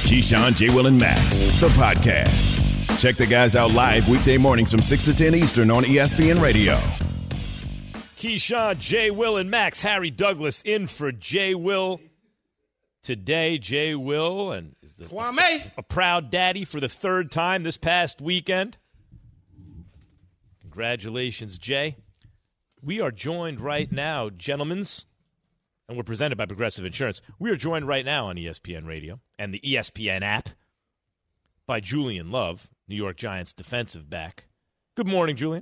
Keyshawn, J. Will, and Max, the podcast. Check the guys out live weekday mornings from 6 to 10 Eastern on ESPN Radio. Keyshawn, J. Will, and Max. Harry Douglas in for J. Will today. J. Will and is a proud daddy for the third time this past weekend. Congratulations, Jay. We are joined right now, gentlemen, and we're presented by Progressive Insurance. We are joined right now on ESPN Radio and the ESPN app by Julian Love, New York Giants defensive back. Good morning, Julian.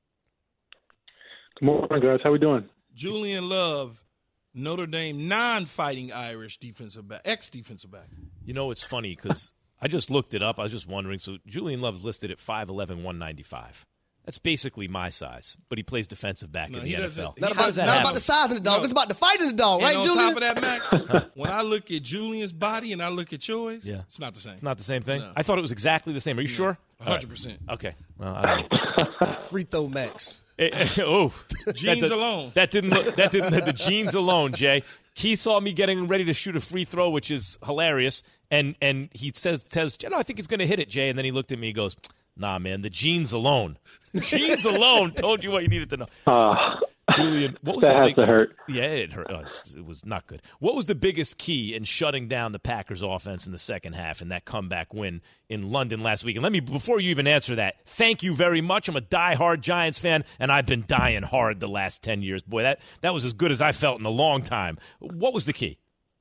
Good morning, guys. How we doing? Julian Love, Notre Dame non-fighting Irish defensive back, ex-defensive back. You know, it's funny because I just looked it up. I was just wondering. So Julian Love is listed at 5'11", 195. That's basically my size, but he plays defensive back in the NFL. Not about the size of the dog. It's about the fight of the dog, right, Julian? On top of that, Max, when I look at Julian's body and I look at yours, it's not the same. It's not the same thing? No. I thought it was exactly the same. Are you sure? 100%. Right. Okay. Well, I don't know. Free throw Max. Jeans alone. That didn't the jeans alone, Jay. He saw me getting ready to shoot a free throw, which is hilarious, and he says, I think he's going to hit it, Jay. And then he looked at me and goes, nah, man, the jeans alone. Jeans alone told you what you needed to know. Julian, what was that has to hurt. Yeah, it hurt. It was not good. What was the biggest key in shutting down the Packers offense in the second half and that comeback win in London last week? And before you even answer that, thank you very much. I'm a diehard Giants fan, and I've been dying hard the last 10 years. Boy, that was as good as I felt in a long time. What was the key?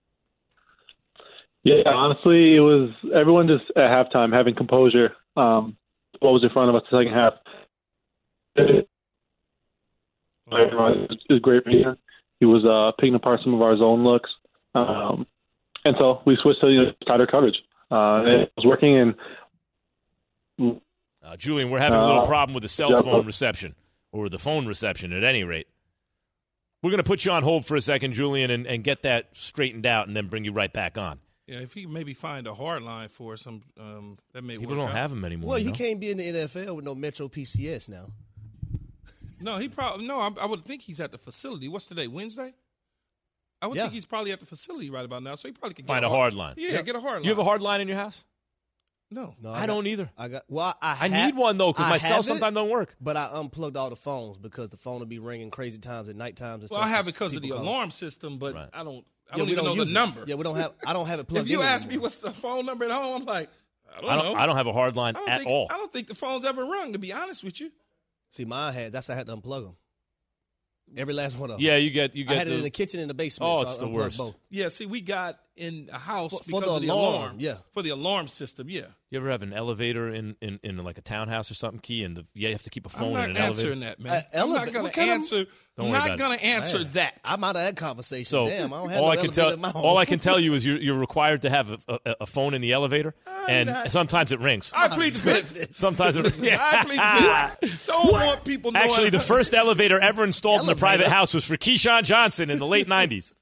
Yeah, honestly, it was everyone just at halftime having composure. What was in front of us the second half? It was great. He was picking apart some of our zone looks, and so we switched to tighter coverage. It was working. And Julian, we're having a little problem with the cell phone reception, or the phone reception at any rate. We're going to put you on hold for a second, Julian, and get that straightened out, and then bring you right back on. Yeah, if he maybe find a hard line for some, that may People work don't out. have him anymore. Well, he can't be in the NFL with no Metro PCS now. No, I would think he's at the facility. What's today, Wednesday? I would think he's probably at the facility right about now, so he probably can find a hard line. Yeah, get a hard line. You have a hard line in your house? No, I don't either. I need one though because my cell sometimes don't work. But I unplugged all the phones because the phone will be ringing crazy times at night times. And well, stuff. I have it because of the alarm system, but right. I don't even know the number. Yeah, I don't have it plugged in. If you ask anymore. me what's the phone number at home, I'm like, I don't know. I don't have a hard line at all. I don't think the phone's ever rung, to be honest with you. See, mine had. I had to unplug them. Every last one of them. Yeah, you get. I had it in the kitchen and the basement. Oh, so it's I the worst. both. Yeah, see, we got in a house for because the of alarm. Yeah, for the alarm system. Yeah. You ever have an elevator in like a townhouse or something, Key, and you have to keep a phone I'm in not an elevator? answering that, man. I'm not going to answer. Don't worry about it. That. I'm out of that conversation. So damn, I don't have all no I can elevator in my home. all I can tell you is you're required to have a phone in the elevator, and sometimes it rings. I plead the fifth. Sometimes it rings. I plead the fifth. Don't want people knowing. Actually, the first elevator ever installed in a private house was for Keyshawn Johnson in the late 90s.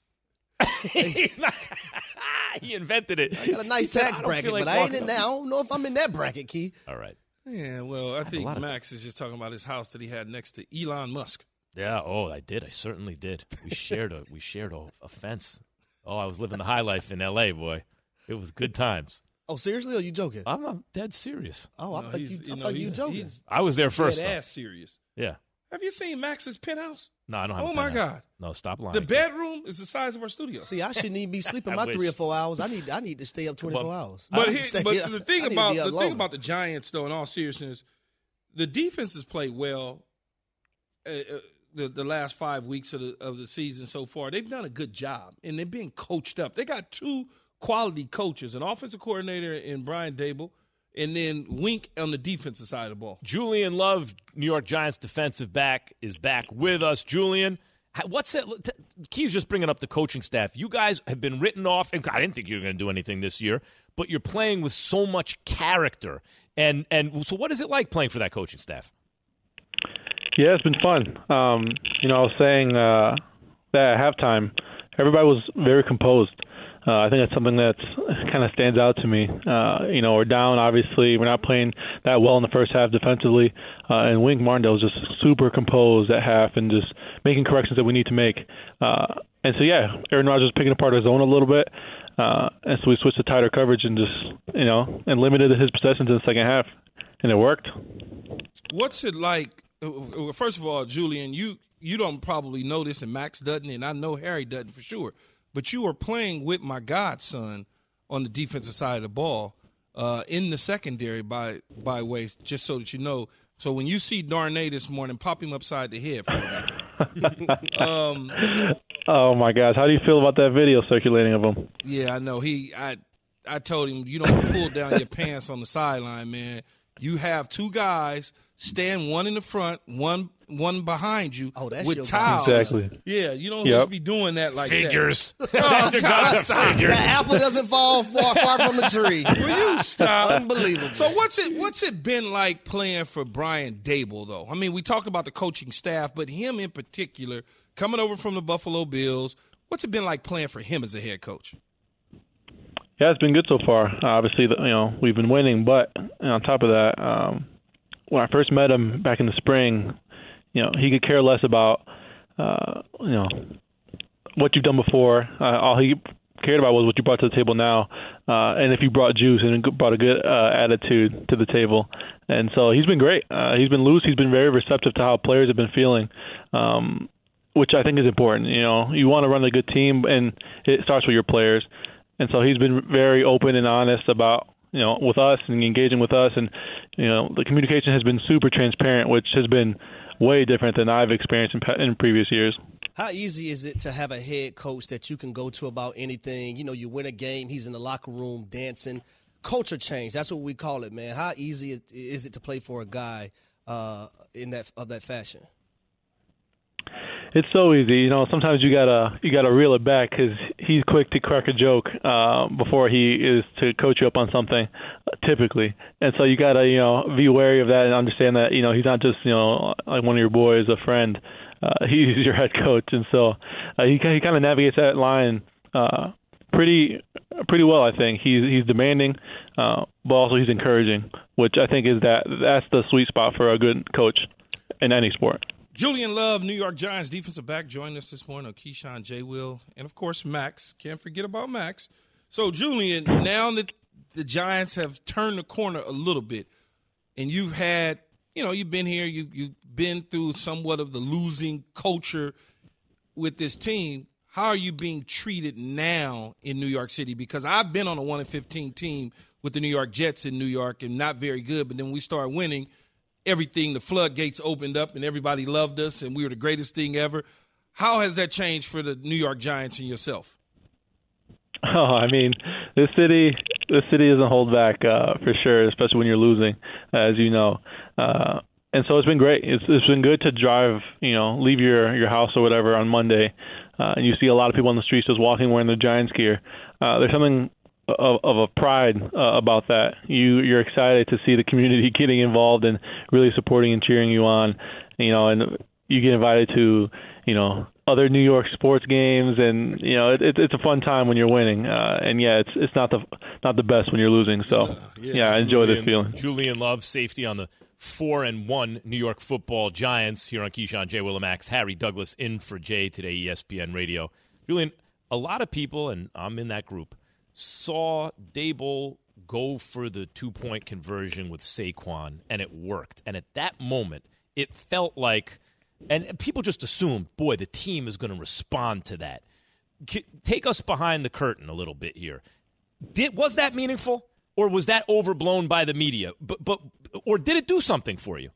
He invented it. I got a nice tax bracket, like but I ain't in there. I don't know if I'm in that bracket, Key. All right. Yeah, well, I think Max is just talking about his house that he had next to Elon Musk. Yeah. Oh, I did. I certainly did. We shared a fence. Oh, I was living the high life in L.A., boy. It was good times. Oh, seriously? Or are you joking? I'm dead serious. Oh, I thought you joking. I was there first. Dead ass serious. Yeah. Have you seen Max's penthouse? No, I don't have. Oh my God! No, stop lying. The bedroom is the size of our studio. See, I shouldn't even be sleeping my 3 or 4 hours. I need to stay up 24 hours. But the thing about the Giants, though, in all seriousness, the defense has played well. The last 5 weeks of the season so far, they've done a good job, and they've been coached up. They got 2 quality coaches, an offensive coordinator in Brian Dable, and then Wink on the defensive side of the ball. Julian Love, New York Giants defensive back, is back with us. Julian, what's it? Key's just bringing up the coaching staff. You guys have been written off, and I didn't think you were going to do anything this year, but you're playing with so much character. And so what is it like playing for that coaching staff? Yeah, it's been fun. I was saying that at halftime, everybody was very composed. I think that's something that kind of stands out to me. We're down, obviously. We're not playing that well in the first half defensively. And Wink Martindale was just super composed at half and just making corrections that we need to make. And so, yeah, Aaron Rodgers picking apart his zone a little bit. And so we switched to tighter coverage and just, and limited his possessions in the second half, and it worked. What's it like? First of all, Julian, you don't probably know this, and Max doesn't, and I know Harry doesn't for sure, but you were playing with my godson on the defensive side of the ball in the secondary, by way, just so that you know. So when you see Darnay this morning, pop him upside the head for me. Oh, my gosh. How do you feel about that video circulating of him? Yeah, I know. I told him, you don't pull down your pants on the sideline, man. You have two guys stand, one in the front, one behind you with towels. Exactly. Yeah, you don't supposed to be doing that like figures. that. That's your guys figures. The apple doesn't fall far from the tree. Will you stop? Unbelievable. So what's it been like playing for Brian Daboll, though? I mean, we talked about the coaching staff, but him in particular, coming over from the Buffalo Bills, what's it been like playing for him as a head coach? Yeah, it's been good so far. Obviously, we've been winning, but on top of that, when I first met him back in the spring, he could care less about, what you've done before. All he cared about was what you brought to the table now, and if you brought juice and brought a good attitude to the table. And so he's been great. He's been loose. He's been very receptive to how players have been feeling, which I think is important. You want to run a good team, and it starts with your players. And so he's been very open and honest about, with us and engaging with us. And, the communication has been super transparent, which has been way different than I've experienced in previous years. How easy is it to have a head coach that you can go to about anything? You win a game, he's in the locker room dancing. Culture change, that's what we call it, man. How easy is it to play for a guy in that fashion? It's so easy. Sometimes you gotta reel it back because he's quick to crack a joke before he is to coach you up on something, typically. And so you gotta be wary of that and understand that he's not just like one of your boys, a friend. He's your head coach, and so he kind of navigates that line pretty well. I think he's demanding, but also he's encouraging, which I think that's the sweet spot for a good coach in any sport. Julian Love, New York Giants defensive back, joined us this morning on Keyshawn, J. Will, and, of course, Max. Can't forget about Max. So, Julian, now that the Giants have turned the corner a little bit, and you've had, you've been here, you've been through somewhat of the losing culture with this team, how are you being treated now in New York City? Because I've been on a 1-15 team with the New York Jets in New York and not very good, but then when we started winning, everything, the floodgates opened up and everybody loved us and we were the greatest thing ever. How has that changed for the New York Giants and yourself? Oh, I mean, this city doesn't hold back for sure, especially when you're losing, as you know. And so it's been great. It's been good to drive, leave your house or whatever on Monday, and you see a lot of people on the streets just walking wearing the Giants gear. There's something of a pride about that. You're excited to see the community getting involved and really supporting and cheering you on, and you get invited to, other New York sports games, and it's a fun time when you're winning. And it's not the best when you're losing. So I enjoy this feeling. Julian Love, safety on the 4-1 New York Football Giants here on Keyshawn, J. Willimax. Harry Douglas in for Jay today, ESPN Radio. Julian, a lot of people, and I'm in that group, saw Daboll go for the 2-point conversion with Saquon, and it worked. And at that moment, it felt like, and people just assumed, boy, the team is going to respond to that. Take us behind the curtain a little bit here. Was that meaningful, or was that overblown by the media? Or did it do something for you?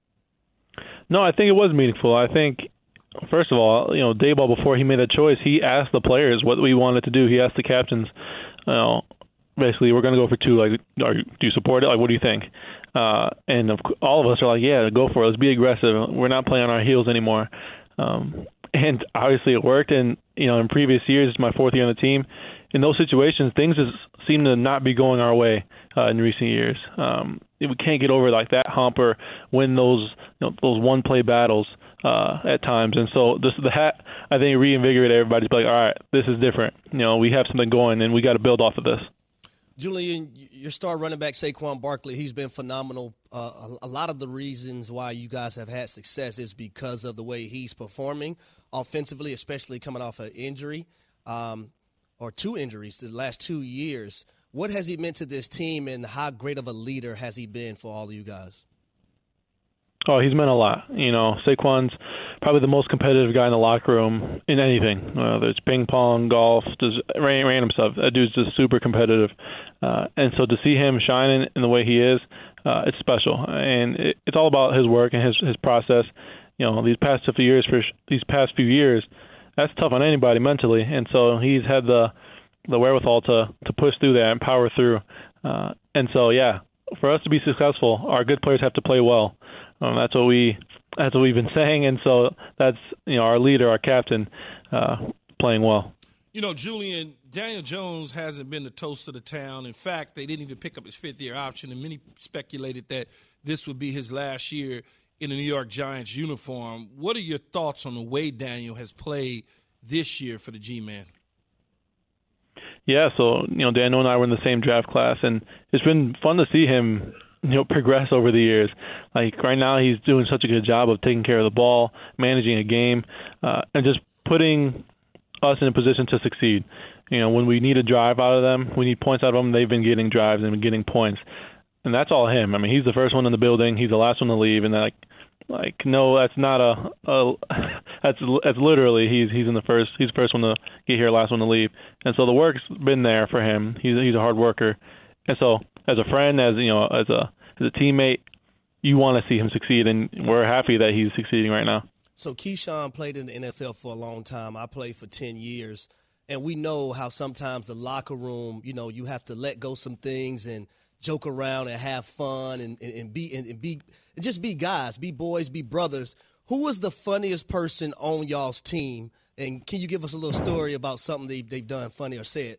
No, I think it was meaningful. I think, first of all, Daboll, before he made a choice, he asked the players what we wanted to do. He asked the captains, basically, we're going to go for 2. Like, do you support it? Like, what do you think? And all of us are like, yeah, go for it. Let's be aggressive. We're not playing on our heels anymore. And obviously it worked. And, in previous years, it's my 4th year on the team. In those situations, things just seem to not be going our way in recent years. We can't get over like that hump or win those one-play battles at times. And so the hat, I think, reinvigorated everybody to be like, all right, this is different. We have something going, and we got to build off of this. Julian, your star running back Saquon Barkley, he's been phenomenal. A lot of the reasons why you guys have had success is because of the way he's performing offensively, especially coming off an injury. or 2 injuries the last 2 years. What has he meant to this team, and how great of a leader has he been for all of you guys? Oh, he's meant a lot. Saquon's probably the most competitive guy in the locker room in anything. Whether it's ping pong, golf, just random stuff. That dude's just super competitive. And so to see him shining in the way he is, it's special. And it's all about his work and his process. These past few years, that's tough on anybody mentally. And so he's had the wherewithal to push through that and power through. And so, yeah, for us to be successful, our good players have to play well. That's what we've been saying, and so that's our leader, our captain, playing well. Julian, Daniel Jones hasn't been the toast of the town. In fact, they didn't even pick up his 5th-year option, and many speculated that this would be his last year in the New York Giants uniform. What are your thoughts on the way Daniel has played this year for the G-Man? Yeah, so Daniel and I were in the same draft class, and it's been fun to see him progress over the years. Like right now, he's doing such a good job of taking care of the ball, managing a game, and just putting us in a position to succeed. When we need a drive out of them, we need points out of them, they've been getting drives and been getting points. And that's all him. I mean, he's the first one in the building, he's the last one to leave, and no, that's not that's literally he's the first one to get here, last one to leave. And so the work's been there for him. He's a hard worker. And so as a friend, as a teammate, you want to see him succeed, and we're happy that he's succeeding right now. So Keyshawn played in the NFL for a long time. I played for 10 years, and we know how sometimes the locker room, you have to let go some things and joke around and have fun and just be guys, be boys, be brothers. Who was the funniest person on y'all's team? And can you give us a little story about something they've done funny or said?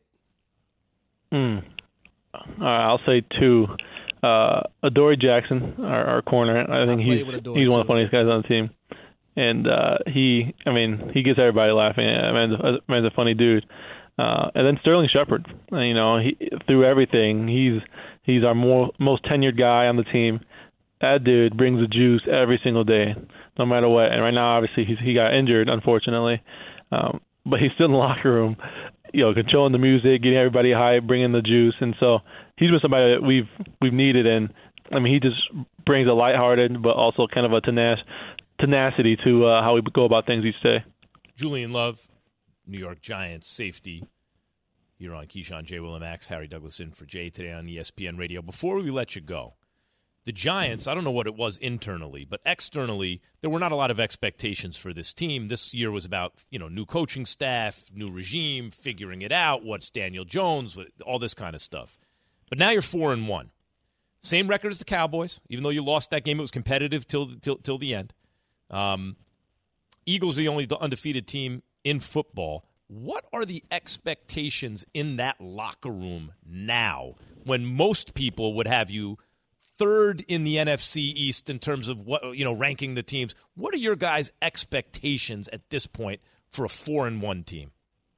I'll say 2. Adoree Jackson, our corner. I think he's one of the funniest guys on the team, and he gets everybody laughing. Man's a funny dude. And then Sterling Shepard. Through everything, he's our most tenured guy on the team. That dude brings the juice every single day, no matter what. And right now, obviously, he got injured, unfortunately, but he's still in the locker room. Controlling the music, getting everybody high, bringing the juice, and so he's been somebody that we've needed. And he just brings a lighthearted, but also kind of a tenacity to how we go about things each day. Julian Love, New York Giants safety. You're on Keyshawn, J. Willimax, Harry Douglas in for Jay today on ESPN Radio. Before we let you go, the Giants, I don't know what it was internally, but externally, there were not a lot of expectations for this team. This year was about, new coaching staff, new regime, figuring it out, what's Daniel Jones, all this kind of stuff. But now you're 4-1. Same record as the Cowboys. Even though you lost that game, it was competitive till the end. Eagles are the only undefeated team in football. What are the expectations in that locker room now when most people would have you third in the NFC East in terms of ranking the teams? What are your guys' expectations at this point for a 4-1 team?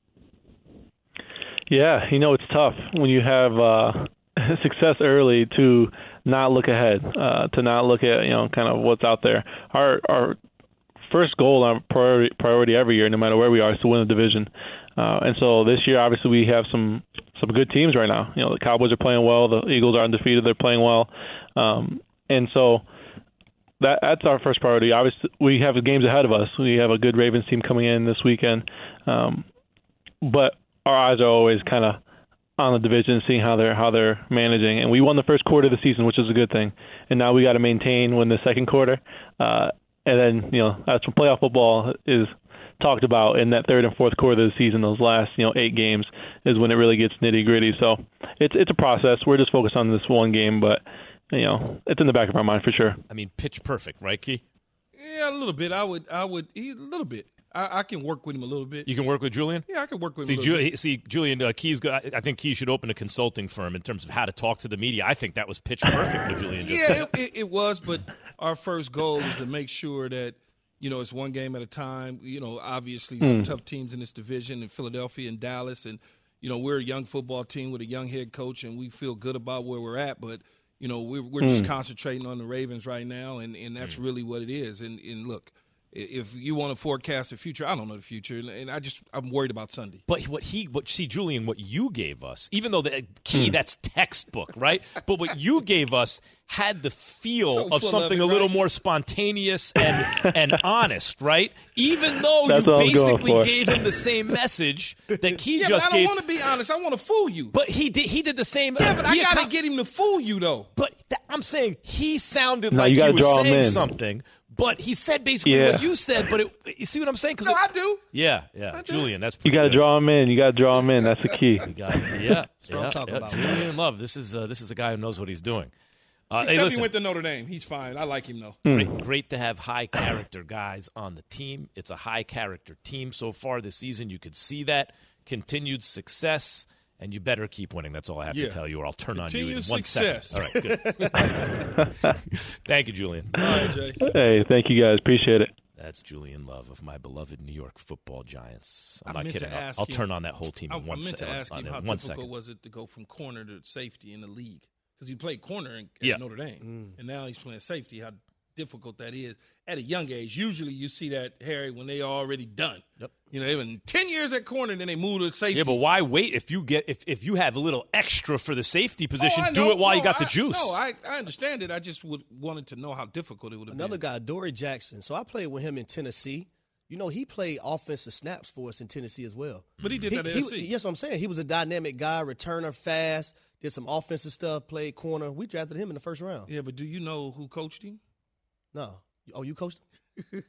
Yeah, it's tough when you have success early to not look ahead, to not look at kind of what's out there. Our first goal, our priority every year, no matter where we are, is to win the division. And so this year, obviously, we have some good teams right now. The Cowboys are playing well. The Eagles are undefeated. They're playing well. And so that's our first priority. Obviously, we have games ahead of us. We have a good Ravens team coming in this weekend. But our eyes are always kind of on the division, seeing how they're managing. And we won the first quarter of the season, which is a good thing. And now we got to win the second quarter. And then, that's when playoff football is talked about in that third and fourth quarter of the season. Those last, 8 games is when it really gets nitty gritty. So it's a process. We're just focused on this one game, but it's in the back of our mind for sure. I mean, pitch perfect, right, Key? Yeah, a little bit. A little bit. I can work with him a little bit. You can work with Julian? Yeah, I can work with him a little bit. See, Julian, I think Key should open a consulting firm in terms of how to talk to the media. I think that was pitch perfect what Julian just said. Yeah, it was, but our first goal is to make sure that, it's one game at a time. Obviously some tough teams in this division in Philadelphia and Dallas. And, we're a young football team with a young head coach, and we feel good about where we're at. But, we're just concentrating on the Ravens right now, and that's really what it is. And look, if you want to forecast the future, I don't know the future, and I'm worried about Sunday. But Julian, what you gave us, even though the key that's textbook, right? But what you gave us had the feel of something a little more spontaneous and honest, right? Even though you basically gave him the same message that Key just gave. I don't want to be honest. I want to fool you. But he did the same. Yeah, but I got to get him to fool you, though. But I'm saying he sounded like he was saying something. But he said basically what you said, but you see what I'm saying? No, I do. Yeah. Julian, that's pretty You got to draw him in. That's the key. That's what I'm talking about. Julian Love, this is a guy who knows what he's doing. Except he went to Notre Dame. He's fine. I like him, though. Great to have high-character guys on the team. It's a high-character team so far this season. You could see that. Continued success. And you better keep winning. That's all I have to tell you, or I'll turn on you in 1 second. All right, good. Thank you, Julian. All right, Jay. Hey, thank you guys. Appreciate it. That's Julian Love of my beloved New York Football Giants. I'm not kidding. I'll turn on that whole team in 1 second. I meant to ask him how difficult was it to go from corner to safety in the league? Because he played corner at Notre Dame, and now he's playing safety. How difficult that is at a young age. Usually you see that, Harry, when they are already done. Yep. You know, they've been 10 years at corner, and then they move to safety. Yeah, but why wait if you have a little extra for the safety position? Do it while you got the juice. No, I understand it. I just wanted to know how difficult it would have been. Another guy, Dory Jackson. So I played with him in Tennessee. You know, he played offensive snaps for us in Tennessee as well. But he did that at SC. Yes, I'm saying. He was a dynamic guy, returner, fast, did some offensive stuff, played corner. We drafted him in the first round. Yeah, but do you know who coached him? No. Oh, you coached him?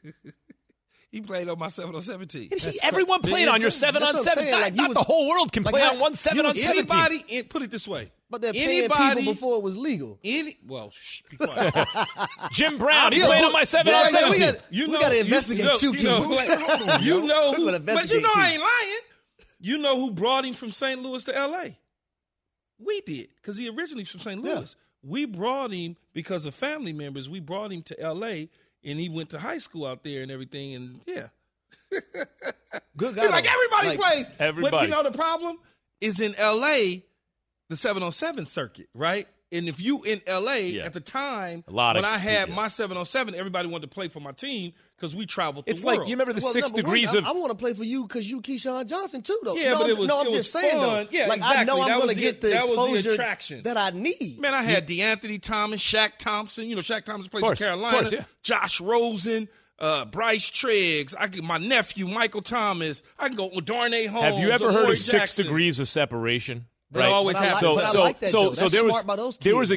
He played on my 7-on-7 team. Everyone played on your 7-on-7. Not the whole world can play on one 7-on-7 team. Put it this way. But they're paying people before it was legal. Be quiet. Jim Brown, he played on my 7-on-7 team. We got to investigate you, Q. But you know I ain't lying. You know who brought him from St. Louis to L.A.? We did, because he originally from St. Louis. Yeah. We brought him because of family members. We brought him to L.A., and he went to high school out there and everything, and Good guy. Like everybody plays. Everybody. But you know the problem is in L.A., the 7-on-7 circuit, right? And if you in L.A. at the time, when I had my 7-on-7, everybody wanted to play for my team because we traveled the world. It's like, you remember the 6 degrees of... I want to play for you because you Keyshawn Johnson too, though. Yeah, but I'm just saying, though. Yeah, like, exactly. I know I'm going to get the exposure that I need. Man, I had DeAnthony Thomas, Shaq Thompson. You know, Shaq Thompson plays for Carolina. Josh Rosen. Bryce Triggs, my nephew Michael Thomas. I can go with Darnay Holmes. Have you ever heard of 6 degrees of separation? Right. Always have. There was a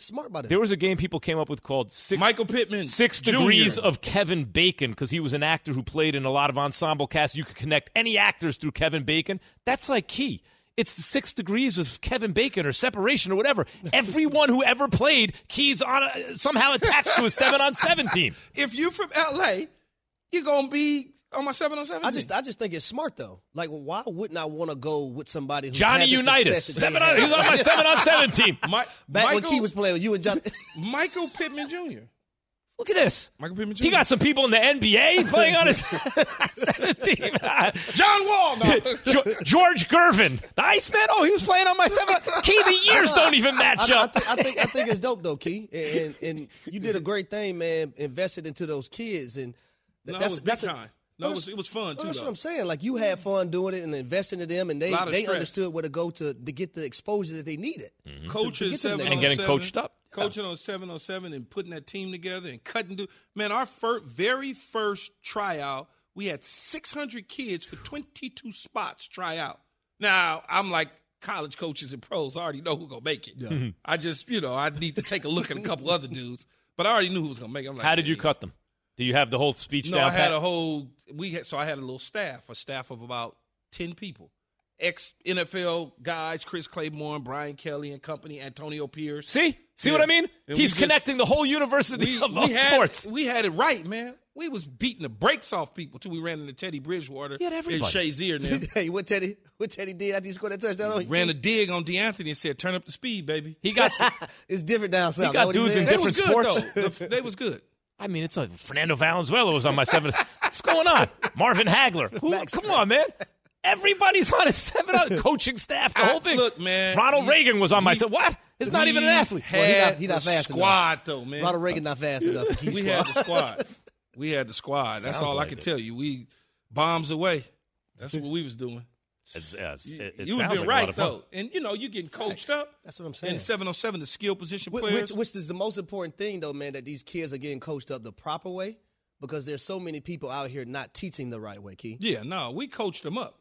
game people came up with called Michael Pittman 6 Degrees of Kevin Bacon, because he was an actor who played in a lot of ensemble casts. You could connect any actors through Kevin Bacon. That's like Key. It's the 6 degrees of Kevin Bacon or separation or whatever. Everyone who ever played, Key's somehow attached to a 7-on-7 team. If you're from L.A., you're going to be on my 7-on-7 team. I just think it's smart, though. Like, why wouldn't I want to go with somebody who's Johnny Unitas. He's on my 7-on-7 team. When Key was playing with you and Johnny. Michael Pittman Jr. Look at this. Michael Pittman Jr. He got some people in the NBA playing on his 7 team. John Wall. No. George Gervin. The Iceman. Oh, he was playing on my 7. Key, the years don't even match up. I think it's dope, though, Key. And you did a great thing, man, invested into those kids. And that's time. No, it was fun, too, That's what I'm saying. Like, you had fun doing it and investing in them, and they understood where to go to get the exposure that they needed. Mm-hmm. Coaching 7-on-7. And getting coached up. Coaching on 7-on-7 and putting that team together and cutting. Man, our very first tryout, we had 600 kids for 22 spots try out. Now, I'm like college coaches and pros. I already know who's going to make it. Yeah. I just, I need to take a look at a couple other dudes, but I already knew who was going to make it. I'm like, how did you cut them? Do you have the whole speech down? No, I had a whole so I had a little staff, of about 10 people. Ex-NFL guys, Chris Claiborne, Brian Kelly and company, Antonio Pierce. See what I mean? And he's connecting the whole university of sports. We had it right, man. We was beating the brakes off people till we ran into Teddy Bridgewater and Shazier now. Hey, what Teddy did after he scored that touchdown? He ran a dig on DeAnthony and said, "Turn up the speed, baby." He got it's different down south. He got dudes in different sports. They was good. I mean, it's like Fernando Valenzuela was on my 7. What's going on? Marvin Hagler. Come on, man. Everybody's on a 7 coaching staff. The whole thing. Look, man. Ronald Reagan was on my 7. What? He's not even an athlete. He not fast squad, enough. Though, man. Ronald Reagan not fast enough. We had the squad. We had the squad. That's all I can tell you. We bombs away. That's what we was doing. You would be right, though. And, you're getting coached up. That's what I'm saying. In 7-on-7, the skill position players. Which is the most important thing, though, man, that these kids are getting coached up the proper way because there's so many people out here not teaching the right way, Key. Yeah, no, we coached them up.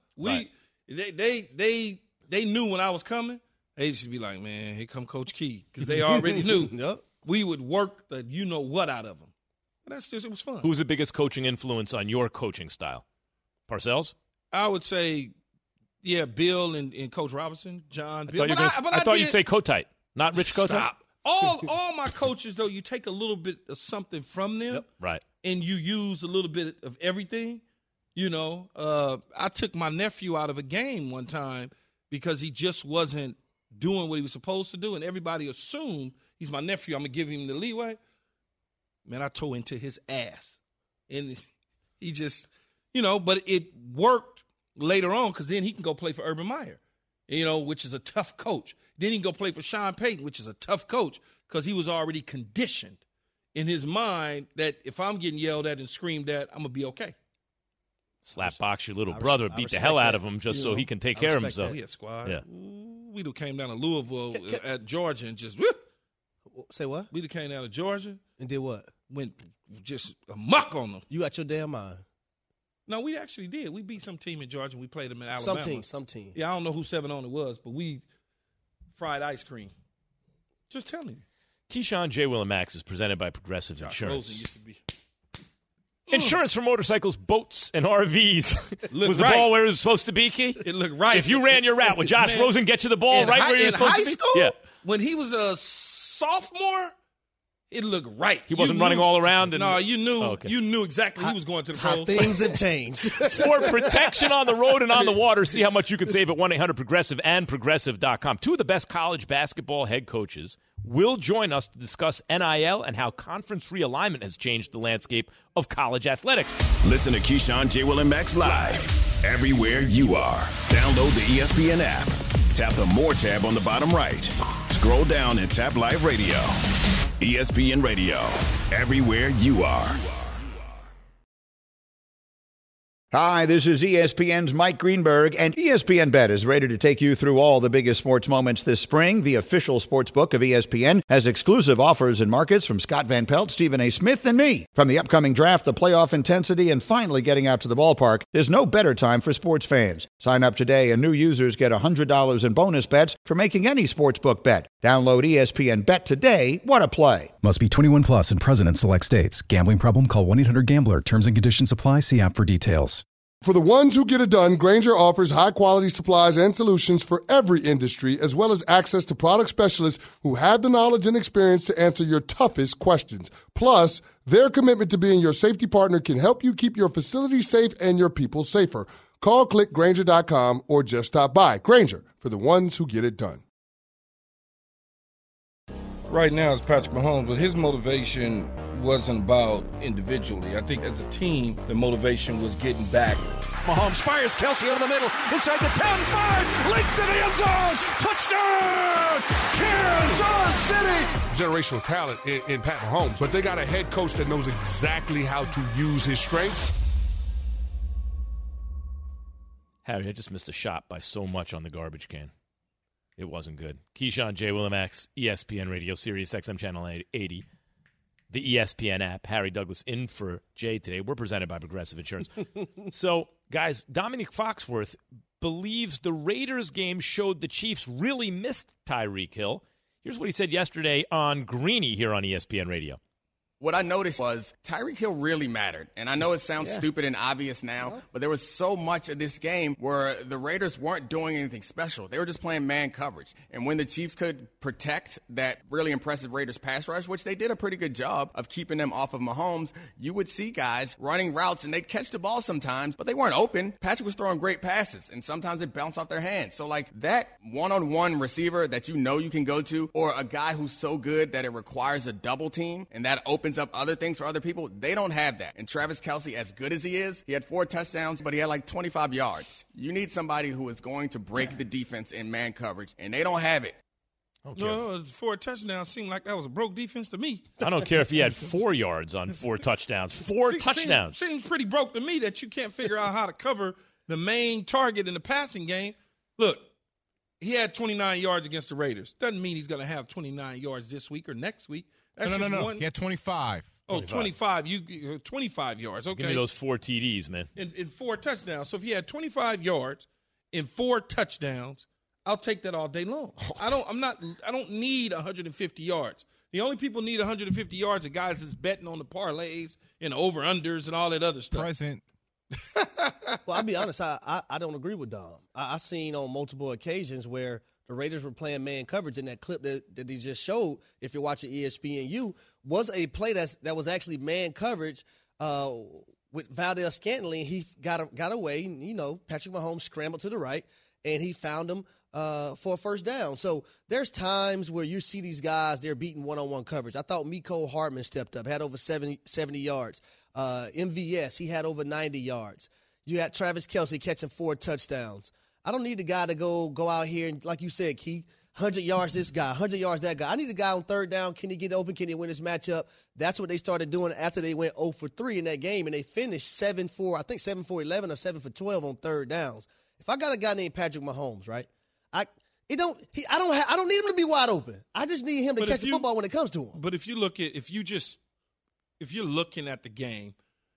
They knew when I was coming. They used to be like, man, here come Coach Key, because they already knew. Yep. We would work the you-know-what out of them. But it was fun. Who's the biggest coaching influence on your coaching style? Parcells? I would say, Bill and Coach Robinson, John. I thought you'd say Kotite, not Rich Kotite. Stop. All my coaches, though, you take a little bit of something from them. Yep. Right. And you use a little bit of everything. I took my nephew out of a game one time because he just wasn't doing what he was supposed to do, and everybody assumed he's my nephew, I'm going to give him the leeway. Man, I tore into his ass. And he just, but it worked later on because then he can go play for Urban Meyer, which is a tough coach. Then he can go play for Sean Payton, which is a tough coach because he was already conditioned in his mind that if I'm getting yelled at and screamed at, I'm going to be okay. Slap box your little brother, beat the hell out of him just so he can take care of himself. We had squad. Yeah. We came down to Louisville at Georgia and just say what? We came down to Georgia and did what? Went just amok on them. You out your damn mind. No, we actually did. We beat some team in Georgia and we played them in Alabama. Some team. Yeah, I don't know who 7-on it was, but we fried ice cream. Just telling you. Keyshawn J. Willimax is presented by Progressive Josh Insurance. Rosen used to be. Insurance for motorcycles, boats, and RVs. Was the ball where it was supposed to be, Key? It looked right. If you ran your route, would Josh Rosen get you the ball right where you were supposed to be? School, yeah. When he was a sophomore, it looked right. He wasn't running all around? No, you knew. Okay. You knew exactly he was going to the pros. Things have changed. For protection on the road and on the water, see how much you can save at 1-800-PROGRESSIVE and Progressive.com. Two of the best college basketball head coaches will join us to discuss NIL and how conference realignment has changed the landscape of college athletics. Listen to Keyshawn, J. Will, and Max live everywhere you are. Download the ESPN app. Tap the More tab on the bottom right. Scroll down and tap Live Radio. ESPN Radio, everywhere you are. Hi, this is ESPN's Mike Greenberg, and ESPN Bet is ready to take you through all the biggest sports moments this spring. The official sports book of ESPN has exclusive offers and markets from Scott Van Pelt, Stephen A. Smith, and me. From the upcoming draft, the playoff intensity, and finally getting out to the ballpark, there's no better time for sports fans. Sign up today, and new users get $100 in bonus bets for making any sportsbook bet. Download ESPN Bet today. What a play. Must be 21 plus and present in select states. Gambling problem? Call 1-800-GAMBLER. Terms and conditions apply. See app for details. For the ones who get it done, Grainger offers high-quality supplies and solutions for every industry, as well as access to product specialists who have the knowledge and experience to answer your toughest questions. Plus, their commitment to being your safety partner can help you keep your facility safe and your people safer. Call, click Grainger.com, or just stop by. Grainger, for the ones who get it done. Right now it's Patrick Mahomes, but his motivation wasn't about individually. I think as a team, the motivation was getting back. Mahomes fires Kelsey over the middle, inside the 10-5, linked to the end zone, touchdown, Kansas City! Generational talent in Pat Mahomes, but they got a head coach that knows exactly how to use his strengths. Harry, I just missed a shot by so much on the garbage can. It wasn't good. Keyshawn J. Willimax, ESPN Radio, Sirius XM Channel 80. The ESPN app. Harry Douglas in for Jay today. We're presented by Progressive Insurance. So, guys, Dominique Foxworth believes the Raiders game showed the Chiefs really missed Tyreek Hill. Here's what he said yesterday on Greeny here on ESPN Radio. What I noticed was Tyreek Hill really mattered. And I know it sounds stupid and obvious now, but there was so much of this game where the Raiders weren't doing anything special. They were just playing man coverage. And when the Chiefs could protect that really impressive Raiders pass rush, which they did a pretty good job of keeping them off of Mahomes, you would see guys running routes and they'd catch the ball sometimes, but they weren't open. Patrick was throwing great passes, and sometimes it bounced off their hands. So like that one-on-one receiver that you know you can go to, or a guy who's so good that it requires a double team and that opens up other things for other people, they don't have that. And Travis Kelce, as good as he is, he had 4 touchdowns, but he had like 25 yards. You need somebody who is going to break the defense in man coverage, and they don't have it. No, 4 touchdowns seemed like that was a broke defense to me. I don't care if he had 4 yards on 4 touchdowns. Touchdowns. Seems pretty broke to me that you can't figure out how to cover the main target in the passing game. Look, he had 29 yards against the Raiders. Doesn't mean he's going to have 29 yards this week or next week. That's No. He had 25. Oh, 25. 25 yards. Okay. Give me those 4 TDs, man. In 4 touchdowns. So if he had 25 yards in 4 touchdowns, I'll take that all day long. I don't need 150 yards. The only people need 150 yards are guys that's betting on the parlays and over-unders and all that other stuff. Well, I'll be honest. I don't agree with Dom. I seen on multiple occasions where the Raiders were playing man coverage, and that clip that he just showed, if you're watching ESPNU, was a play that was actually man coverage with Valdez Scantling. He got away. You know, Patrick Mahomes scrambled to the right, and he found him for a first down. So there's times where you see these guys, they're beating one-on-one coverage. I thought Mecole Hardman stepped up, had over 70 yards. MVS, he had over 90 yards. You had Travis Kelce catching 4 touchdowns. I don't need the guy to go out here and, like you said, Keith, 100 yards this guy, 100 yards that guy. I need a guy on third down. Can he get open? Can he win this matchup? That's what they started doing after they went 0 for 3 in that game, and they finished 7 for 11 or 7 for 12 on third downs. If I got a guy named Patrick Mahomes, right, I don't need him to be wide open. I just need him to catch the football when it comes to him. But if you're looking at the game,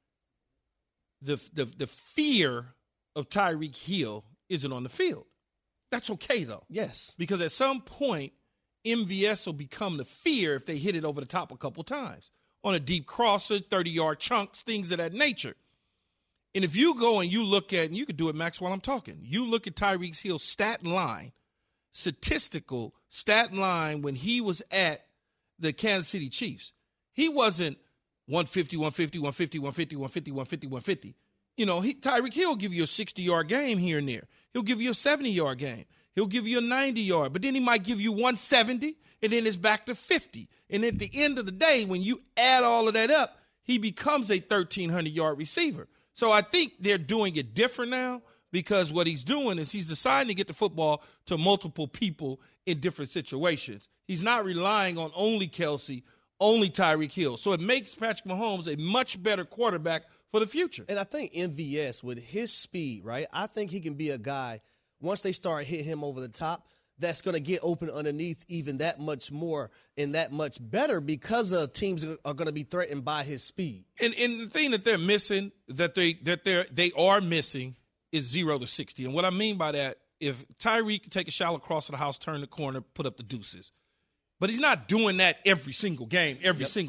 the fear of Tyreek Hill isn't on the field. That's okay, though. Yes. Because at some point, MVS will become the fear if they hit it over the top a couple times. On a deep crosser, 30-yard chunks, things of that nature. And if you go and you look at, and you can do it, Max, while I'm talking, you look at Tyreek Hill's statistical stat line when he was at the Kansas City Chiefs. He wasn't 150, 150, 150, 150, 150, 150, 150. You know, Tyreek Hill will give you a 60-yard game here and there. He'll give you a 70-yard game. He'll give you a 90-yard. But then he might give you 170, and then it's back to 50. And at the end of the day, when you add all of that up, he becomes a 1,300-yard receiver. So I think they're doing it different now because what he's doing is he's deciding to get the football to multiple people in different situations. He's not relying on only Kelce, only Tyreek Hill. So it makes Patrick Mahomes a much better quarterback for the future. And I think MVS, with his speed, right, I think he can be a guy, once they start hitting him over the top, that's going to get open underneath even that much more and that much better because of teams are going to be threatened by his speed. And the thing that they're missing, that they are missing, is 0 to 60. And what I mean by that, if Tyreek can take a shallow cross to the house, turn the corner, put up the deuces. But he's not doing that every single game.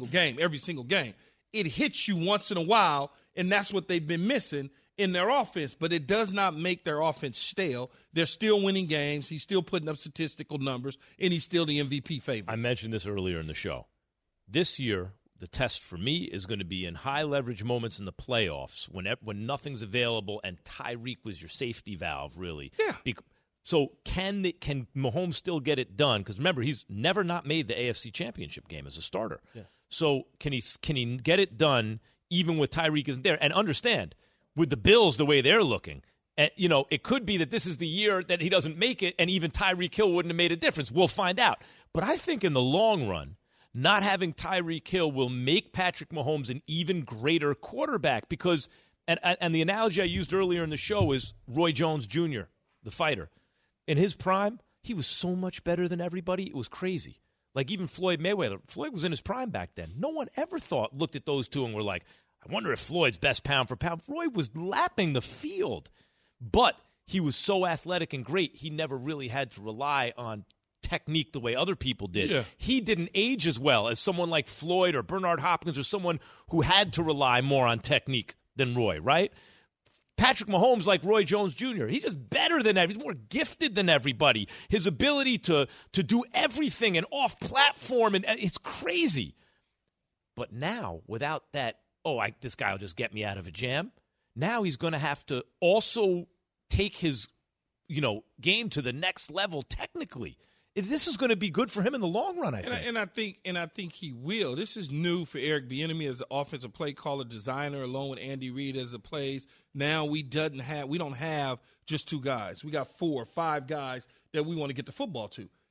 It hits you once in a while, and that's what they've been missing in their offense. But it does not make their offense stale. They're still winning games. He's still putting up statistical numbers, and he's still the MVP favorite. I mentioned this earlier in the show. This year, the test for me is going to be in high-leverage moments in the playoffs when nothing's available and Tyreek was your safety valve, really. Yeah. So can Mahomes still get it done? Because remember, he's never not made the AFC Championship game as a starter. Yeah. So can he get it done even with Tyreek isn't there? And understand, with the Bills the way they're looking, and it could be that this is the year that he doesn't make it, and even Tyreek Hill wouldn't have made a difference. We'll find out. But I think in the long run, not having Tyreek Hill will make Patrick Mahomes an even greater quarterback because, and the analogy I used earlier in the show is Roy Jones Jr., the fighter. In his prime, he was so much better than everybody. It was crazy. Like even Floyd Mayweather. Floyd was in his prime back then. No one ever looked at those two and were like, I wonder if Floyd's best pound for pound. Floyd was lapping the field. But he was so athletic and great, he never really had to rely on technique the way other people did. Yeah. He didn't age as well as someone like Floyd or Bernard Hopkins or someone who had to rely more on technique than Roy, right? Patrick Mahomes, like Roy Jones Jr., he's just better than that. He's more gifted than everybody. His ability to do everything and off-platform, and it's crazy. But now, without that, this guy will just get me out of a jam, now he's going to have to also take his game to the next level technically. This is going to be good for him in the long run, I think. And I think he will. This is new for Eric Bieniemy as the offensive play caller, designer, along with Andy Reid as the plays. Now we don't have just 2 guys. We got 4 or 5 guys that we want to get the football to.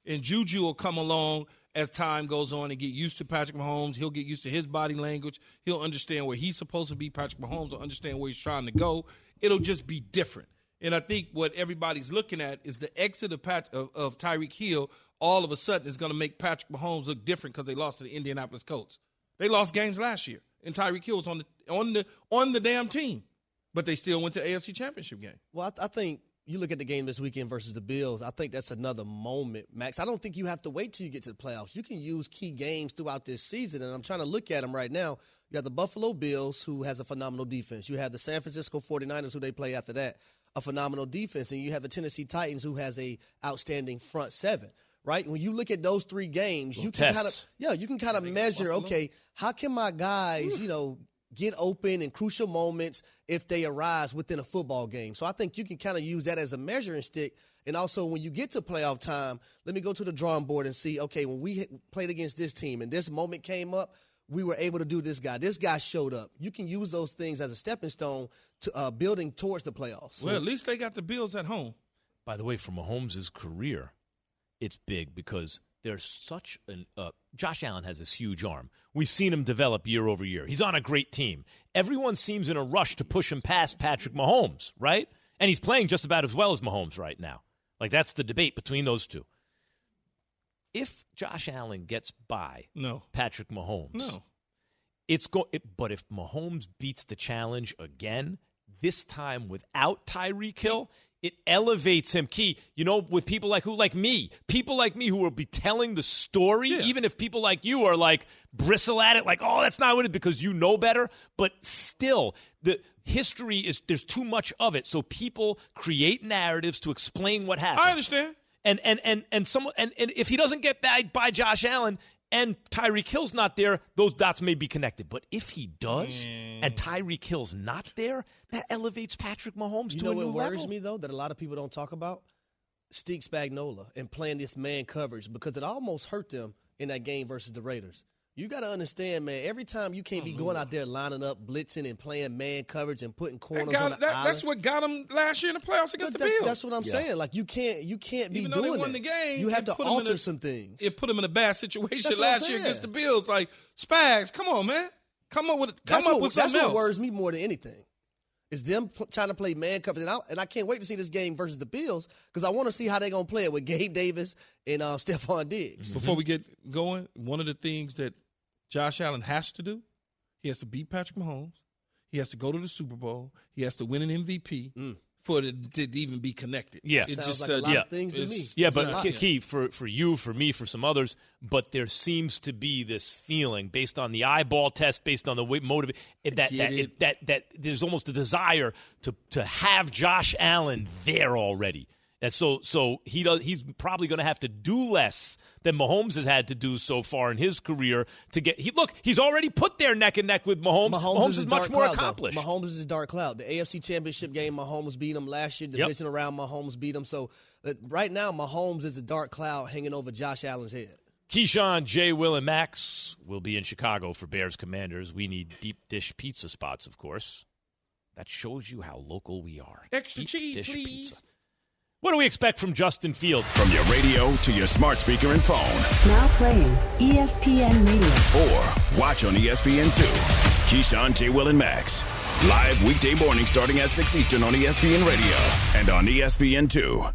And Juju will come along as time goes on and get used to Patrick Mahomes. He'll get used to his body language. He'll understand where he's supposed to be. Patrick Mahomes will understand where he's trying to go. It'll just be different. And I think what everybody's looking at is the exit of Tyreek Hill all of a sudden is going to make Patrick Mahomes look different because they lost to the Indianapolis Colts. They lost games last year, and Tyreek Hill was on the damn team. But they still went to the AFC Championship game. Well, I think you look at the game this weekend versus the Bills, I think that's another moment, Max. I don't think you have to wait till you get to the playoffs. You can use key games throughout this season, and I'm trying to look at them right now. You have the Buffalo Bills, who has a phenomenal defense. You have the San Francisco 49ers, who they play after that, a phenomenal defense. And you have the Tennessee Titans, who has a outstanding front seven, right? When you look at those three games, you can kind of measure, okay, how can my guys, get open in crucial moments if they arise within a football game. So I think you can kind of use that as a measuring stick. And also when you get to playoff time, let me go to the drawing board and see, okay, when we played against this team and this moment came up, we were able to do this guy. This guy showed up. You can use those things as a stepping stone to building towards the playoffs. Well, at least they got the Bills at home. By the way, for Mahomes' career, it's big because there's such an Josh Allen has this huge arm. We've seen him develop year over year. He's on a great team. Everyone seems in a rush to push him past Patrick Mahomes, right? And he's playing just about as well as Mahomes right now. Like, that's the debate between those two. If Josh Allen gets by Patrick Mahomes, but if Mahomes beats the challenge again, this time without Tyreek Hill, it elevates him. Key, with people like me who will be telling the story, even if people like you are like bristle at it, like, oh, that's not what it is because you know better. But still, the history there's too much of it. So people create narratives to explain what happened. I understand. And if he doesn't get by Josh Allen and Tyreek Hill's not there, those dots may be connected. But if he does and Tyreek Hill's not there, that elevates Patrick Mahomes to a new level. You know what worries me, though, that a lot of people don't talk about? Steve Spagnuolo and playing this man coverage because it almost hurt them in that game versus the Raiders. You got to understand, man, every time you can't be going out there lining up, blitzing, and playing man coverage and putting corners on the island. That's what got them last year in the playoffs against the Bills. That's what I'm saying. Like, you can't be Even doing though they won that. The game, you have to alter some things. It put them in a bad situation last year against the Bills. Like, Spags, come on, man. Come up with something else. That's what worries me more than anything. Is them trying to play man coverage. And I can't wait to see this game versus the Bills because I want to see how they're going to play it with Gabe Davis and Stephon Diggs. Before we get going, one of the things that Josh Allen has to do, he has to beat Patrick Mahomes. He has to go to the Super Bowl. He has to win an MVP for it to even be connected. Yeah. It sounds like a lot of things to me. Yeah, but Key, for you, for me, for some others, but there seems to be this feeling based on the eyeball test, based on the motive, that there's almost a desire to have Josh Allen there already. And so he's probably going to have to do less than Mahomes has had to do so far in his career to get. He's already put there neck and neck with Mahomes. Mahomes is much more accomplished. Mahomes is his dark cloud. The AFC Championship game, Mahomes beat him last year. Division around, Mahomes beat him. So right now, Mahomes is a dark cloud hanging over Josh Allen's head. Keyshawn, Jay, Will, and Max will be in Chicago for Bears Commanders. We need deep dish pizza spots, of course. That shows you how local we are. Extra deep cheese, dish please. Pizza. What do we expect from Justin Fields? From your radio to your smart speaker and phone. Now playing ESPN Radio. Or watch on ESPN2. Keyshawn, J. Will, and Max. Live weekday morning starting at 6 Eastern on ESPN Radio and on ESPN2.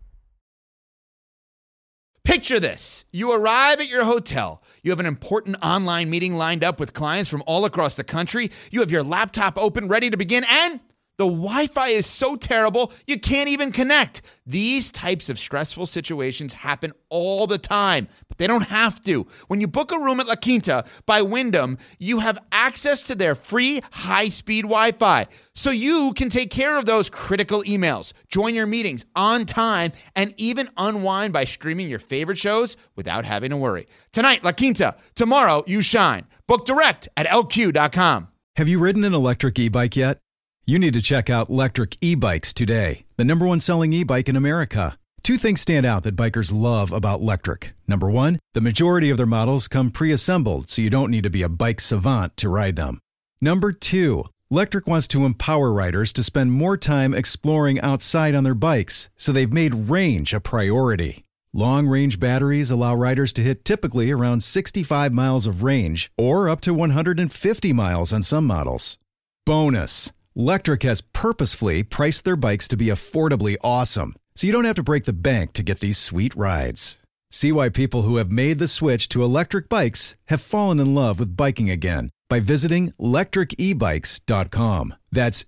Picture this. You arrive at your hotel. You have an important online meeting lined up with clients from all across the country. You have your laptop open, ready to begin, and the Wi-Fi is so terrible, you can't even connect. These types of stressful situations happen all the time, but they don't have to. When you book a room at La Quinta by Wyndham, you have access to their free high-speed Wi-Fi, so you can take care of those critical emails, join your meetings on time, and even unwind by streaming your favorite shows without having to worry. Tonight, La Quinta. Tomorrow, you shine. Book direct at LQ.com. Have you ridden an electric e-bike yet? You need to check out Lectric E-Bikes today, the #1 selling e-bike in America. Two things stand out that bikers love about Lectric. Number one, the majority of their models come pre-assembled, so you don't need to be a bike savant to ride them. Number two, Lectric wants to empower riders to spend more time exploring outside on their bikes, so they've made range a priority. Long-range batteries allow riders to hit typically around 65 miles of range or up to 150 miles on some models. Bonus, Lectric has purposefully priced their bikes to be affordably awesome, so you don't have to break the bank to get these sweet rides. See why people who have made the switch to electric bikes have fallen in love with biking again by visiting lectricebikes.com. That's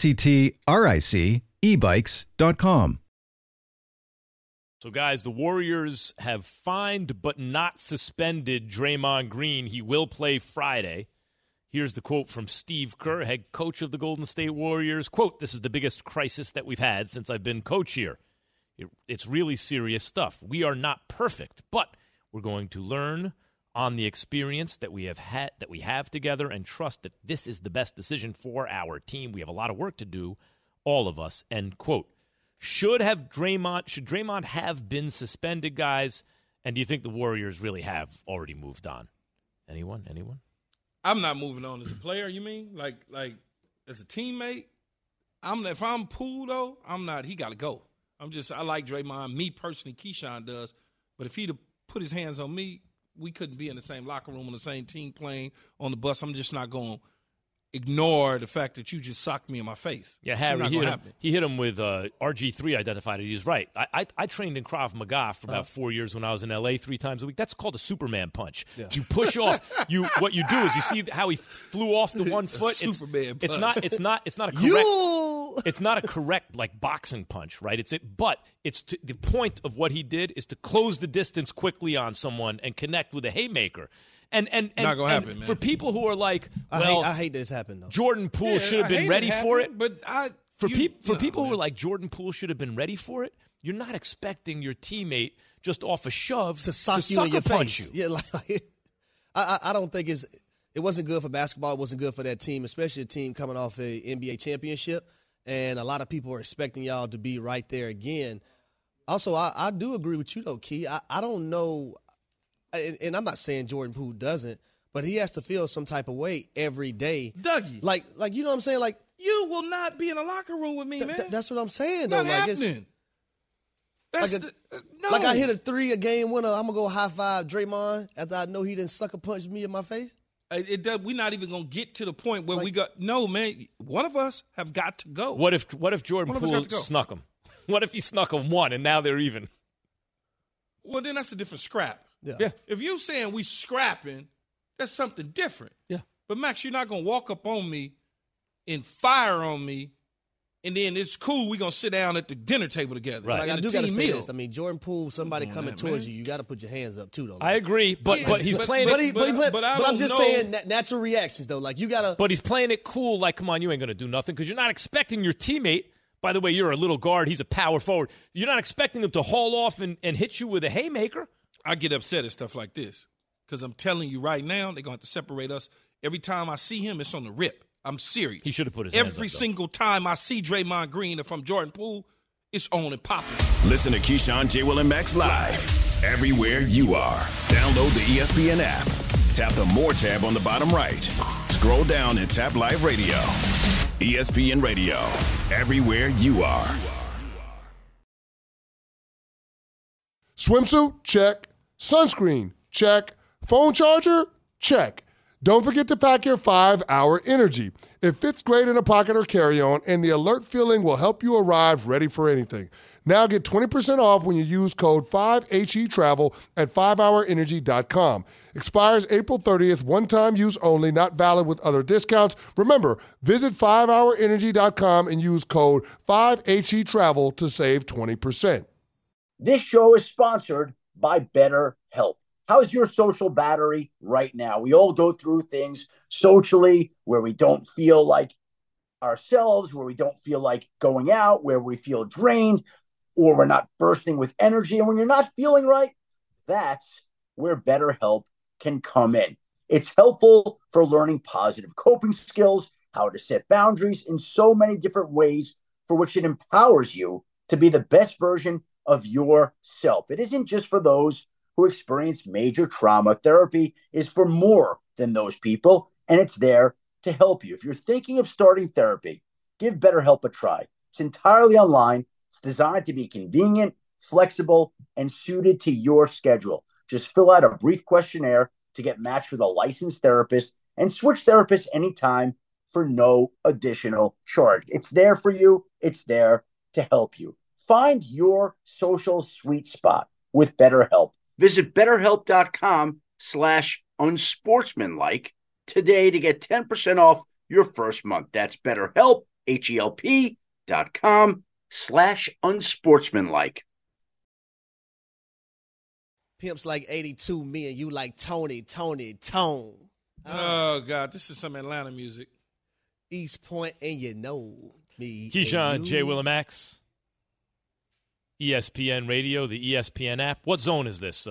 LECTRIC ebikes.com. So, guys, the Warriors have fined but not suspended Draymond Green. He will play Friday. Here's the quote from Steve Kerr, head coach of the Golden State Warriors. Quote, "This is the biggest crisis that we've had since I've been coach here. It's really serious stuff. We are not perfect, but we're going to learn on the experience that we have together and trust that this is the best decision for our team. We have a lot of work to do, all of us." End quote. Should Draymond have been suspended, guys? And do you think the Warriors really have already moved on? Anyone? I'm not moving on as a player, you mean? Like as a teammate? If I'm Poole, though, I'm not. He got to go. I like Draymond. Me personally, Keyshawn does. But if he'd have put his hands on me, we couldn't be in the same locker room on the same team playing on the bus. I'm just not going to ignore the fact that you just socked me in my face. Yeah, Harry, he hit him with RG3 identified it. He's right. I trained in Krav Maga for about 4 years when I was in L.A. 3 times a week. That's called a Superman punch. Yeah. You push off. What you do is you see how he flew off the one foot. Superman punch. It's not a correct. It's not a correct like boxing punch, right? But the point of what he did is to close the distance quickly on someone and connect with a haymaker. And not gonna happen, man. For people who are like, I hate this happen though. Jordan Poole should have been ready for it. But people who are like Jordan Poole should have been ready for it. You're not expecting your teammate just off a shove to sock you in your punch face. Yeah, I don't think it wasn't good for basketball. It wasn't good for that team, especially a team coming off a NBA championship. And a lot of people are expecting y'all to be right there again. Also, I do agree with you though, Key. I don't know. And I'm not saying Jordan Poole doesn't, but he has to feel some type of way every day. Dougie. Like you know what I'm saying? Like, you will not be in a locker room with me, man. That's what I'm saying, though. Not happening. No. Like I hit a 3 a game winner, I'm going to go high-five Draymond after I know he didn't sucker punch me in my face? We're not even going to get to the point where we got – no, man. One of us have got to go. What if Jordan Poole snuck him? What if he snuck him one and now they're even? Well, then that's a different scrap. Yeah. If you're saying we scrapping, that's something different. Yeah. But, Max, you're not going to walk up on me and fire on me, and then it's cool. We're going to sit down at the dinner table together. Right. Like, I do got to say this. I mean, Jordan Poole, somebody coming towards you got to put your hands up, too, though. I agree, but he's playing it. But I'm just saying natural reactions, though. Like, you got to. But he's playing it cool. Like, come on, you ain't going to do nothing because you're not expecting your teammate. By the way, you're a little guard. He's a power forward. You're not expecting him to haul off and hit you with a haymaker. I get upset at stuff like this because I'm telling you right now, they're going to have to separate us. Every time I see him, it's on the rip. I'm serious. He should have put his hands up. Every single time I see Draymond Green, if I'm Jordan Poole, it's on and popping. Listen to Keyshawn, J. Will, and Max live everywhere you are. Download the ESPN app. Tap the More tab on the bottom right. Scroll down and tap Live Radio. ESPN Radio, everywhere you are. Swimsuit? Check. Sunscreen? Check. Phone charger? Check. Don't forget to pack your 5-Hour Energy. It fits great in a pocket or carry-on, and the alert feeling will help you arrive ready for anything. Now get 20% off when you use code 5HETRAVEL at 5hourenergy.com. Expires April 30th, one-time use only, not valid with other discounts. Remember, visit 5hourenergy.com and use code 5HETRAVEL to save 20%. This show is sponsored by BetterHelp. How's your social battery right now? We all go through things socially where we don't feel like ourselves, where we don't feel like going out, where we feel drained, or we're not bursting with energy. And when you're not feeling right, that's where BetterHelp can come in. It's helpful for learning positive coping skills, how to set boundaries in so many different ways for which it empowers you to be the best version of yourself. It isn't just for those who experience major trauma. Therapy is for more than those people, and it's there to help you. If you're thinking of starting therapy, give BetterHelp a try. It's entirely online. It's designed to be convenient, flexible, and suited to your schedule. Just fill out a brief questionnaire to get matched with a licensed therapist and switch therapists anytime for no additional charge. It's there for you. It's there to help you. Find your social sweet spot with BetterHelp. Visit BetterHelp.com/unsportsmanlike today to get 10% off your first month. That's BetterHelp, HELP.com/unsportsmanlike. Pimps like 82, me and you like Tony. Oh, God, this is some Atlanta music. East Point, and you know me. Keyshawn, J. Willimax, ESPN Radio, the ESPN app. What zone is this?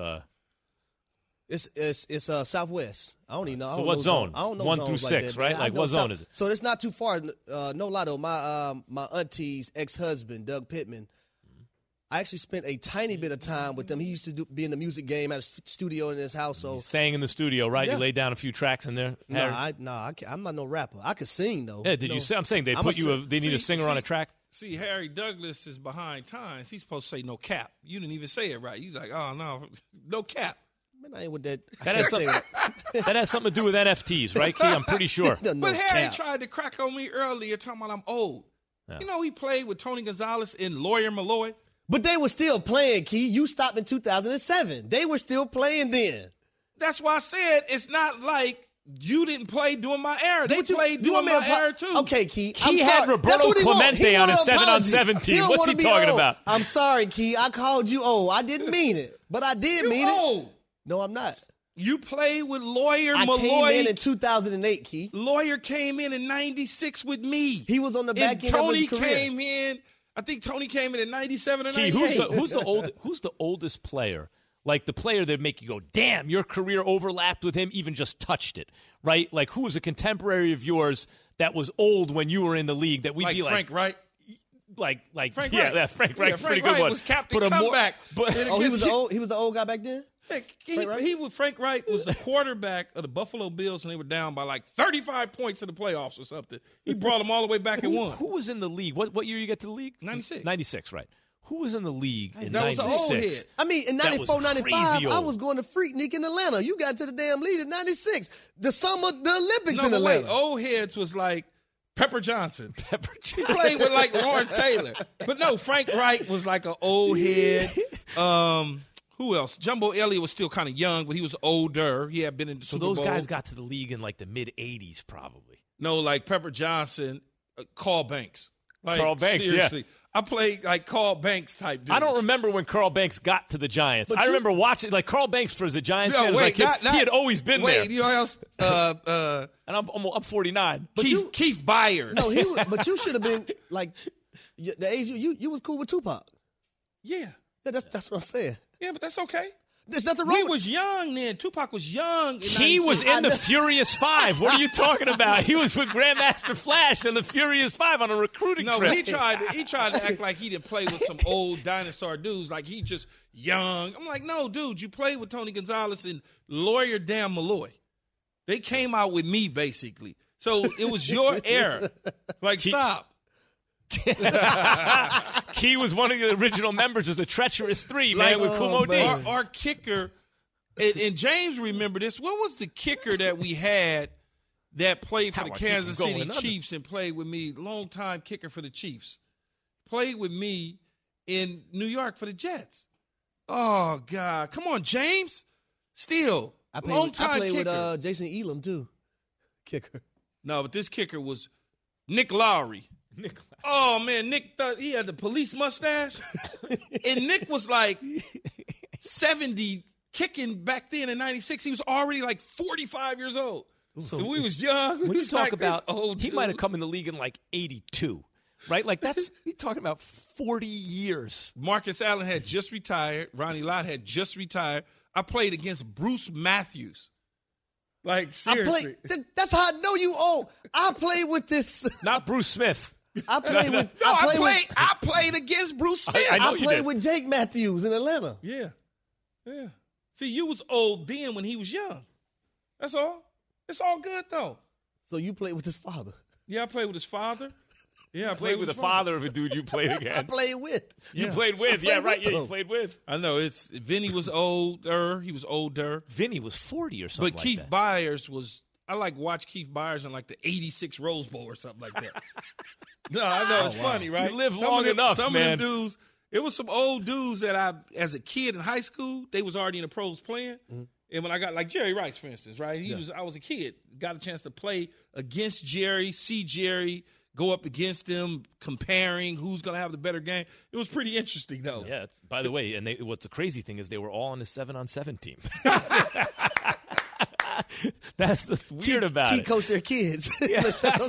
It's Southwest. I don't even know. So what zone? I don't know 1 through 6, right? Like what zone is it? So it's not too far. No lie though. My auntie's ex-husband, Doug Pittman, I actually spent a tiny bit of time with them. He used to be in the music game at a studio in his house. So you sang in the studio, right? Yeah. You laid down a few tracks in there. I'm not no rapper. I could sing though. Yeah, did you say? I'm saying they need a singer on a track. See, Harry Douglas is behind times. He's supposed to say no cap. You didn't even say it right. You like, oh no, no cap. Man, I ain't with that. That has something to do with NFTs, right, Key? I'm pretty sure. But Harry tried to crack on me earlier, talking about I'm old. Yeah. You know, he played with Tony Gonzalez in Lawyer Malloy. But they were still playing, Key. You stopped in 2007. They were still playing then. That's why I said it's not like you didn't play during my era. They played during my era, too. Okay, Key. He had Roberto Clemente on his 7-on-7 team. What's he talking about? I'm sorry, Key. I called you old. I didn't mean it. But I did mean it. No, I'm not. You played with Lawyer Malloy. I came in 2008, Key. Lawyer came in 96 with me. He was on the back end Tony of his career. Came in. I think Tony came in 97 or 98. Who's the oldest player? Like the player that make you go, damn, your career overlapped with him, even just touched it, right? Like who was a contemporary of yours that was old when you were in the league that we'd be like Frank Wright. Frank Wright. Frank Wright's pretty good Wright one. Was Captain Comeback. He was the old guy back then? Frank Wright was the quarterback of the Buffalo Bills when they were down by like 35 points in the playoffs or something. He brought them all the way back and won. Who was in the league? What year you get to the league? 96. 96, right. Who was in the league in 96? That was the old head. I mean, in 94, 95, I was going to Freaknik in Atlanta. You got to the damn league in 96. The Olympics in Atlanta. Wait, old heads was like Pepper Johnson. He played with like Lawrence Taylor. But no, Frank Wright was like an old head. Who else? Jumbo Elliott was still kind of young, but he was older. He had been in the Super Bowl. So those guys got to the league in like the mid-'80s probably. No, like Pepper Johnson, Carl Banks. Like, Carl Banks, seriously. Yeah. I played like Carl Banks type dudes. I don't remember when Carl Banks got to the Giants. I remember watching, like Carl Banks for the Giants fan. He had always been there. You know who else? And I'm 49. But Keith Byard. No, but you should have been like the age you was cool with Tupac. Yeah. That's what I'm saying. Yeah, but that's okay. There's nothing wrong. He was young then. Tupac was young. He was in the Furious Five. What are you talking about? He was with Grandmaster Flash in the Furious Five on a recruiting trip. No, he tried to act like he didn't play with some old dinosaur dudes, like he just young. I'm like, no, dude, you played with Tony Gonzalez and Lawyer Dan Malloy. They came out with me, basically. So it was your era. Like, stop. Key was one of the original members of the Treacherous Three, man, with Kumo D. Our kicker, and James remember this, what was the kicker that we had that played for the Kansas City Chiefs and played with me, long-time kicker for the Chiefs, played with me in New York for the Jets? Oh, God. Come on, James. Still, long-time kicker. I played with Jason Elam, too, kicker. No, but this kicker was Nick Lowry. Oh, man, Nick thought he had the police mustache. And Nick was like 70, kicking back then in 96. He was already like 45 years old. So we was young. When you talk about, he might have come in the league in like 82, right? Like you're talking about 40 years. Marcus Allen had just retired. Ronnie Lott had just retired. I played against Bruce Matthews. Like, seriously. That's how I know you old. I played with this. Not Bruce Smith. I played against Bruce Smith. I played with Jake Matthews in Atlanta. Yeah. See, you was old then when he was young. That's all. It's all good, though. So you played with his father? Yeah, I played with his father. Yeah, I played with the father of a dude you played against. I played with. You played with. Yeah, right. Yeah, you played with. I know. Vinny was older. He was older. Vinny was 40 or something. But Keith Byers was. I watch Keith Byers in like the '86 Rose Bowl or something like that. No, I know it's funny, right? You live long enough, some man. Of them dudes. It was some old dudes that as a kid in high school, they was already in the pros playing. Mm-hmm. And when I got like Jerry Rice, for instance, right? I was a kid, got a chance to play against Jerry, see Jerry, go up against them, comparing who's going to have the better game. It was pretty interesting, though. Yeah. By the way, and what's the crazy thing is they were all on the 7-on-7 team. That's what's weird about it. He coached their kids. Yeah,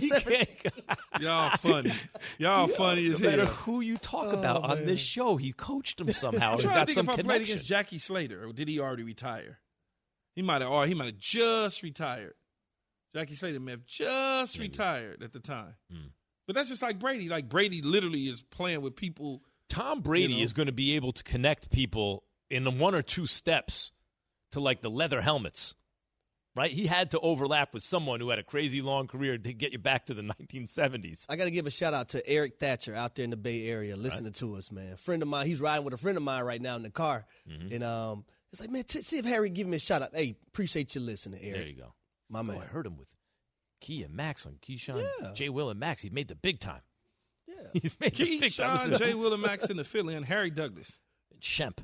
Y'all funny. Y'all funny as hell. No matter who you talk about on this show, he coached them somehow. I'm trying to think if I played against Jackie Slater, or did he already retire? He might have just retired. Jackie Slater may have just retired at the time. But that's just like Brady. Like Brady literally is playing with people. Tom Brady is going to be able to connect people in the 1 or 2 steps to like the leather helmets. Right? He had to overlap with someone who had a crazy long career to get you back to the 1970s. I got to give a shout-out to Eric Thatcher out there in the Bay Area listening to us, man. A friend of mine, he's riding with a friend of mine right now in the car. Mm-hmm. And it's like, man, see if Harry give me a shout-out. Hey, appreciate you listening, Eric. There you go. My man. I heard him with Key and Max on Keyshawn, J. Will, and Max. He made the big time. Yeah. He's made the big time. Keyshawn, J. Will, and Max in the Philly, and Harry Douglas. Shemp.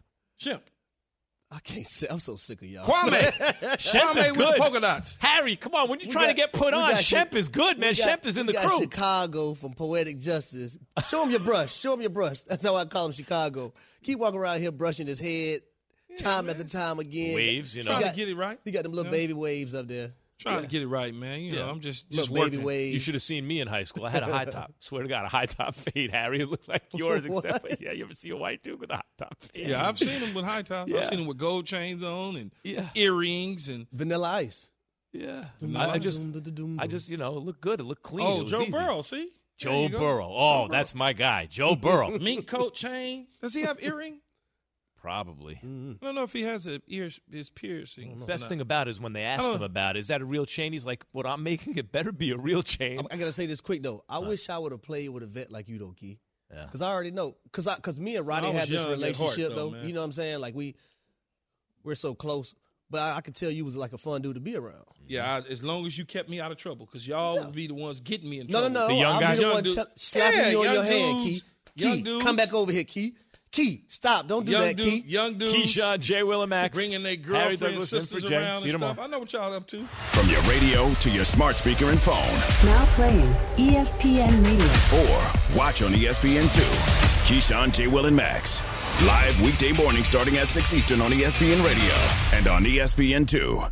I can't say. I'm so sick of y'all. Kwame. Shemp is with good. the polka dots. Harry, come on. When you're trying to get put on, Shemp is good, man. Shemp is in the crew. Chicago from Poetic Justice. Show him your brush. Show him your brush. That's how I call him, Chicago. Keep walking around here brushing his head time after time again. Waves, you know. Trying to get it right. He got them little baby waves up there. Trying to get it right, man. You know, I'm just little working. baby waves. You should have seen me in high school. I had a high top. Swear to God, a high top fade, Harry. It looked like yours, except for, you ever see a white dude with a high top fade? Yeah, I've seen him with high tops. I've seen him with gold chains on and earrings and Vanilla Ice. Yeah, I just, it looked good. It looked clean. Oh, Joe Burrow, see? Joe Burrow. Oh, that's my guy, Joe Burrow. Mink coat chain. Does he have earring? Probably. I don't know if he has his piercing. Best thing about it is when they asked him about it, is that a real chain? He's like, what I'm making, it better be a real chain. I got to say this quick, though. I wish I would have played with a vet like you, though, Key. Yeah. Because I already know. Because me and Roddy had this relationship, though. You know what I'm saying? Like, we're so close. But I could tell you was like a fun dude to be around. Yeah, as long as you kept me out of trouble. Because y'all would be the ones getting me in trouble. No. The young guys. I'll be the one slapping you on your hand, Key. Key, come back over here, Key. Key, stop. Don't do that, Key. Young dudes. Keyshawn, J. Will, and Max. Bringing their girlfriends, sisters around and stuff. I know what y'all up to. From your radio to your smart speaker and phone. Now playing ESPN Radio. Or watch on ESPN2. Keyshawn, J. Will, and Max. Live weekday morning starting at 6 Eastern on ESPN Radio and on ESPN2.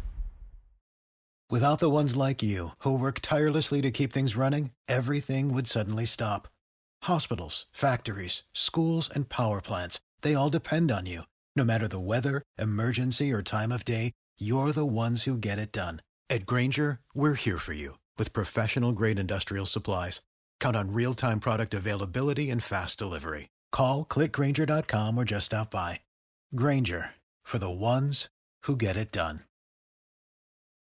Without the ones like you, who work tirelessly to keep things running, everything would suddenly stop. Hospitals, factories, schools, and power plants, they all depend on you. No matter the weather, emergency, or time of day, you're the ones who get it done. At Grainger, we're here for you with professional-grade industrial supplies. Count on real-time product availability and fast delivery. Call, click Grainger.com, or just stop by. Grainger, for the ones who get it done.